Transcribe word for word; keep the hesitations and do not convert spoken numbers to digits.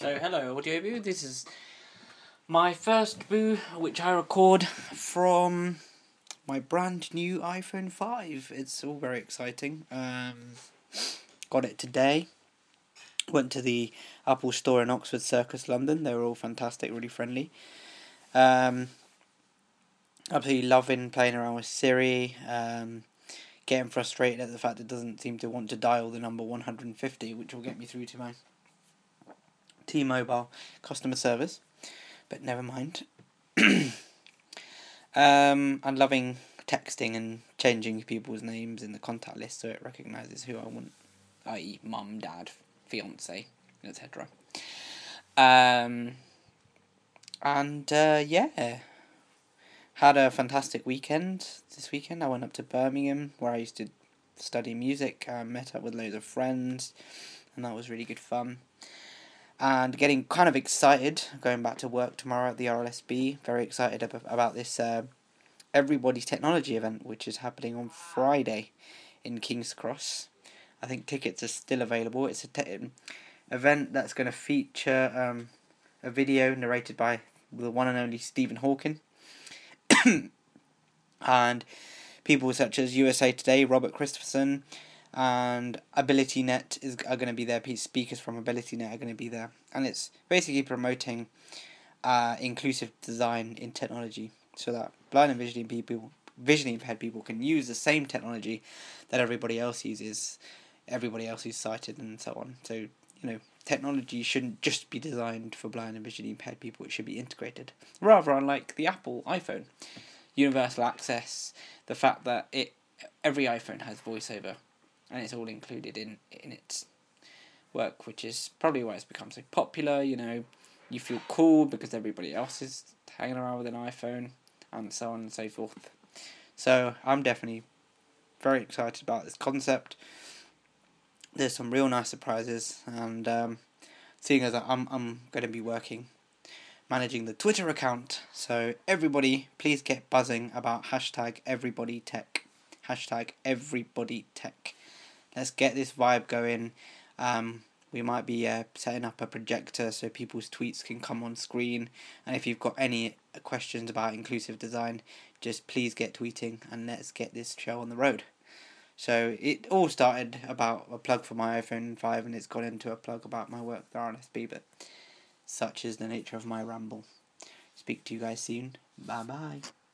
So hello Audio Boo, this is my first boo which I record from my brand new iPhone five. It's all very exciting. Um, got it today. Went to the Apple store in Oxford Circus, London. They were all fantastic, really friendly. Um, absolutely loving playing around with Siri. Um, getting frustrated at the fact it doesn't seem to want to dial the number one hundred fifty, which will get me through to my T-Mobile customer service, but never mind. um, I'm loving texting and changing people's names in the contact list so it recognises who I want, that is mum, dad, fiance, et cetera. Um, and uh, yeah, had a fantastic weekend this weekend. I went up to Birmingham where I used to study music. I met up with loads of friends and that was really good fun. And getting kind of excited, going back to work tomorrow at the R L S B. Very excited ab- about this uh, Everybody's Technology event, which is happening on Friday in King's Cross. I think tickets are still available. It's a te- event that's going to feature um, a video narrated by the one and only Stephen Hawking. And people such as U S A Today, Robert Christopherson, and AbilityNet is are going to be there. Speakers from AbilityNet are going to be there, and it's basically promoting uh, inclusive design in technology, so that blind and visually people, visually impaired people, can use the same technology that everybody else uses, everybody else who's sighted, and so on. So you know, technology shouldn't just be designed for blind and visually impaired people; it should be integrated. Rather unlike the Apple iPhone, universal access, the fact that it every iPhone has VoiceOver. And it's all included in, in its work, which is probably why it's become so popular. You know, you feel cool because everybody else is hanging around with an iPhone, and so on and so forth. So I'm definitely very excited about this concept. There's some real nice surprises, and um, seeing as I'm I'm going to be working, managing the Twitter account, so everybody please get buzzing about hashtag EverybodyTech, hashtag EverybodyTech. Let's get this vibe going. Um, we might be uh, setting up a projector so people's tweets can come on screen. And if you've got any questions about inclusive design, just please get tweeting and let's get this show on the road. So it all started about a plug for my iPhone five and it's gone into a plug about my work at the R L S B, but such is the nature of my ramble. Speak to you guys soon. Bye bye.